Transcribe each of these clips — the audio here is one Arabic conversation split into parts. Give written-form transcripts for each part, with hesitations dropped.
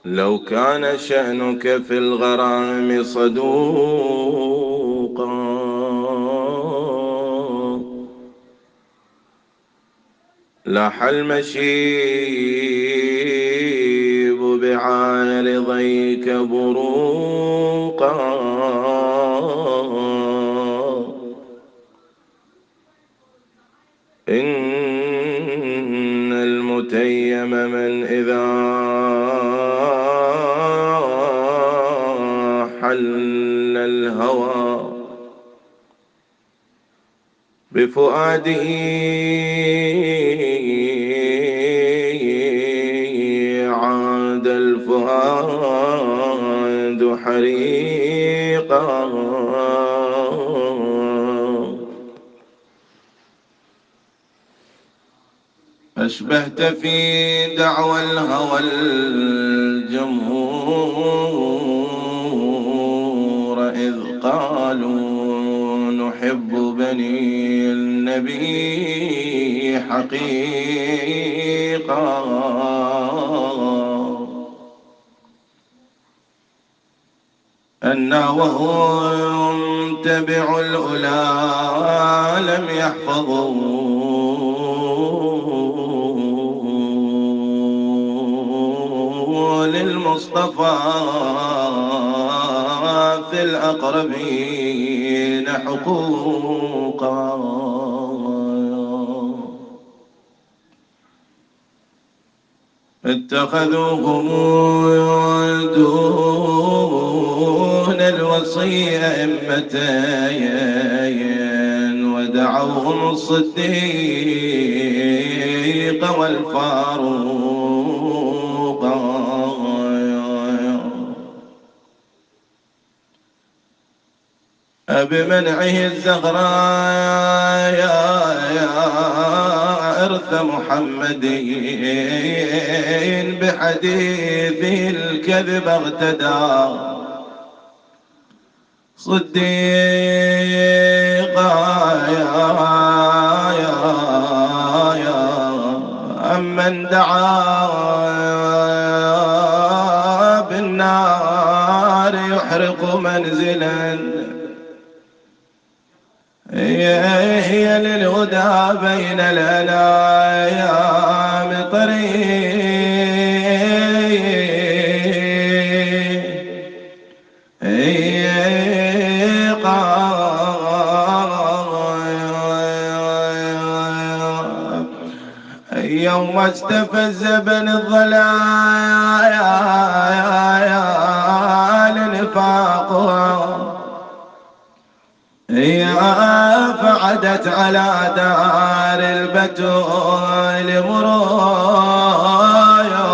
لو كان شأنك في الغرام صدوقا لاح المشيب بعارضيك بروقا إن المتيم من إذا حل الهوى بفؤاده عاد الفؤاد حريقا أشبهت في دعوى الهوى الجمهور إذ قالوا نحب بني النبي حقيقا أنا وهم تبعوا الأولى لم يحفظوا للمصطفى في الأقربين حقوقا اتخذوهم دون الوصي أئمتين ودعوهم الصديق والفاروق بمنعه الزهراء يا إرث محمد بحديثه الكذب اغتدى صديقا يا أمن دعا بالنار يحرق منزلا هي للهدى بين الأنايام طريقا يوم استفز بن الضلال نفاقها فعدت على دار البتول مرايا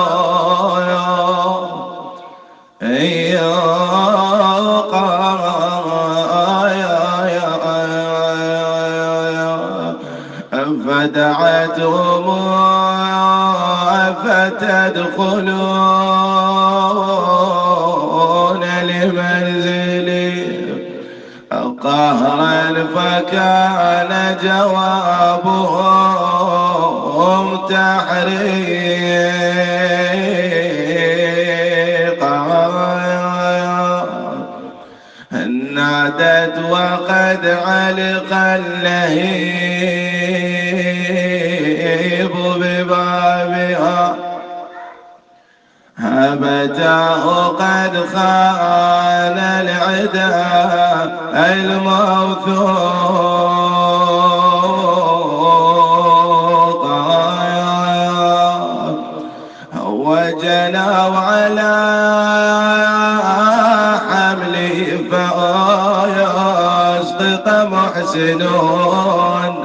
فدعتهم فتدخلون لمنزلي قهرا فكان جوابهم تحريقا نادت وقد علق اللهيب ببابها هبته قد خان العدا الموثوق وجنوا على حمله فيسقط محسنون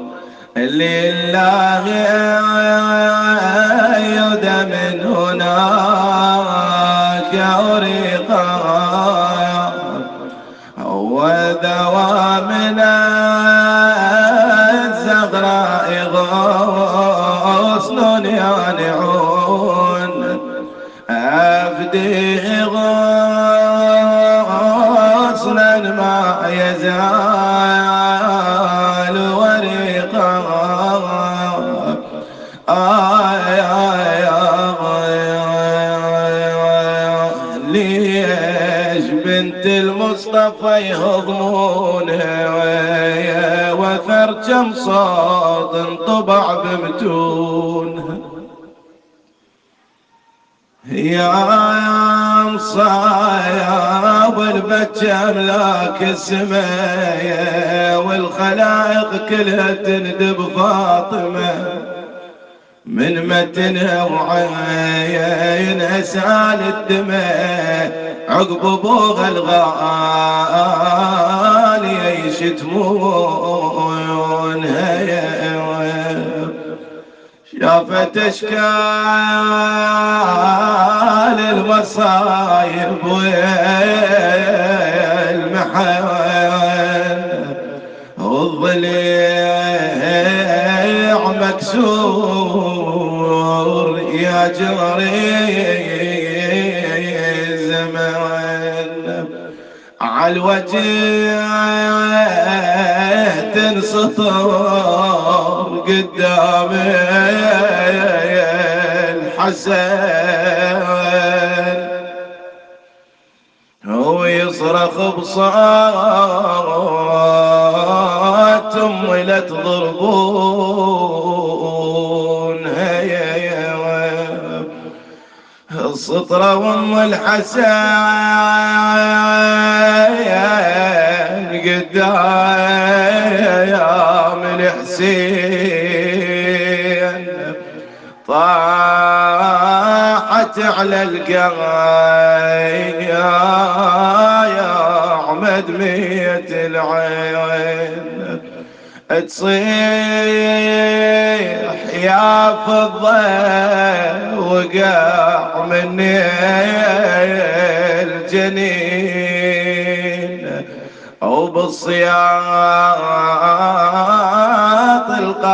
لله يد من هناك أريقا وذوى من الزغراء غصن يانعون أفديه غصنا ما يزال وريقا بنت المصطفى يهضمونها وثر كم صوت انطبع بمتونها. يا مصايب البج املاك السمايا والخلائق كلها تندب فاطمه من متنها وعينها سال الدماء عقب ابوها الغالي يشتمونها. شافت اشكال المصايب والمحن والضليع مكسور يا جري الزمان عالوجه تنسطر قدامي الحسن هو يصرخ بصوت امي لا تضربون السطرة وام الحسن قدام الحسين طاحت على القاي يا عمد ميت العين تصيح يا فضة وقع مني الجنين أو بالصياط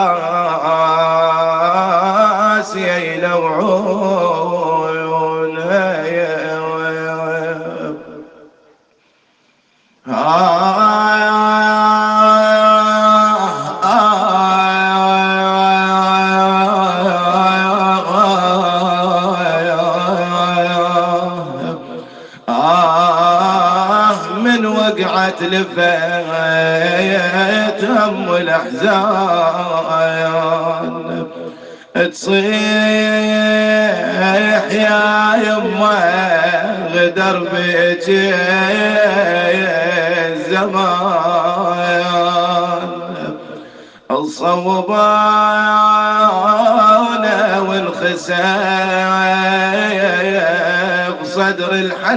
القاسية يلوعون من وقعت لفيت هم الأحزان تصيح يا يمه غدر بيك الزمان الصوبانه والخسايق صدر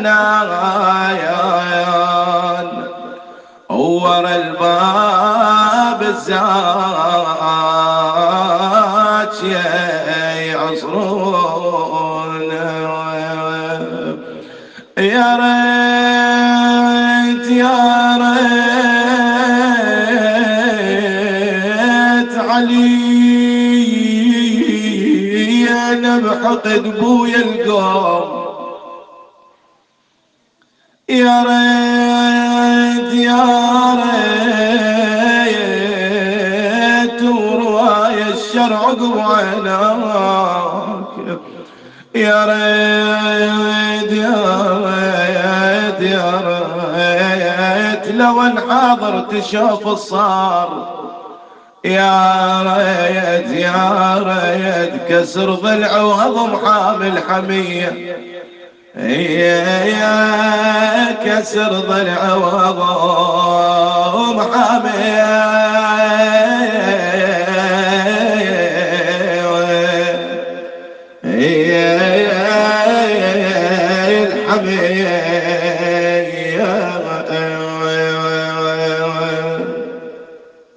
الحنايان ورا الباب الزاج يعصرون يا ريت يا ريت علي انا بحقد بويا القوم يا ريت يا ريت ورواية الشرع قواناك يا ريت يا ريت يا ريت لو انحاضر تشوف الصار يا ريت يا ريت كسر ضلع وهضم حامل حمية يا كسر ضلع وهضم حمية الحمية